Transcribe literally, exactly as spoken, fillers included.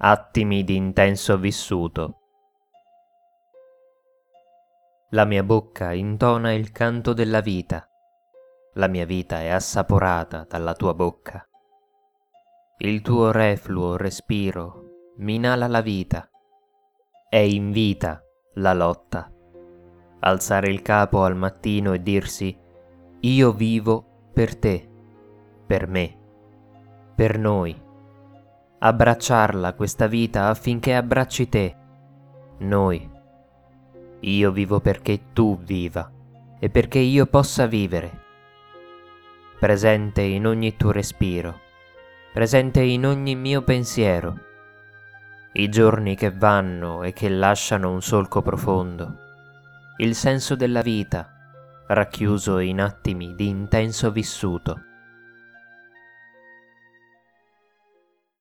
attimi di intenso vissuto. La mia bocca intona il canto della vita, la mia vita è assaporata dalla tua bocca. Il tuo refluo respiro mi inala la vita, è in vita la lotta. Alzare il capo al mattino e dirsi: io vivo per te, per me, per noi. Abbracciarla questa vita affinché abbracci te, noi. Io vivo perché tu viva e perché io possa vivere. Presente in ogni tuo respiro, presente in ogni mio pensiero. I giorni che vanno e che lasciano un solco profondo, il senso della vita racchiuso in attimi di intenso vissuto.